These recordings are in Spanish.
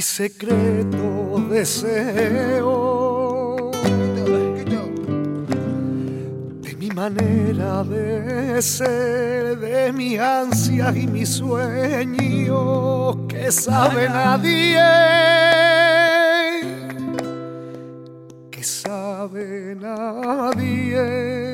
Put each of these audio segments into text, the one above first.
mi secreto deseo, de mi manera de ser, de mis ansias y mis sueños que sabe nadie, que sabe nadie,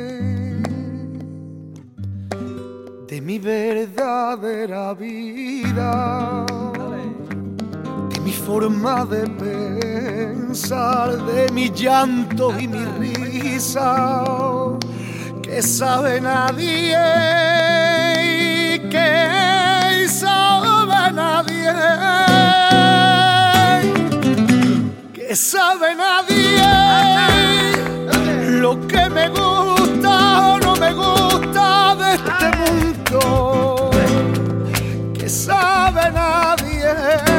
de mi verdadera vida, de mi forma de pensar, de mi llanto y mi risa, que sabe nadie, que sabe nadie, que sabe nadie, lo que me gusta o no me gusta de este mundo, que sabe nadie,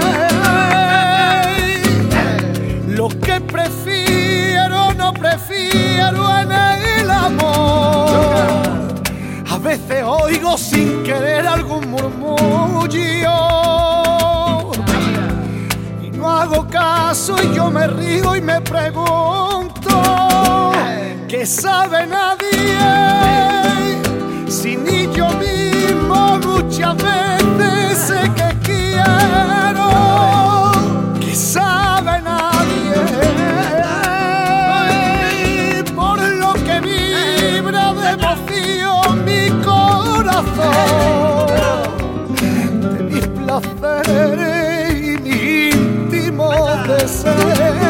lo que prefiero o no prefiero en el amor. A veces oigo sin querer algún murmullo y no hago caso y yo me río y me pregunto, ¿qué sabe nadie? Si ni yo mismo muchas veces sé que quiero, ¿qué sabe nadie? Por lo que vibra de emoción mi corazón, de mis placeres y mis íntimos deseos.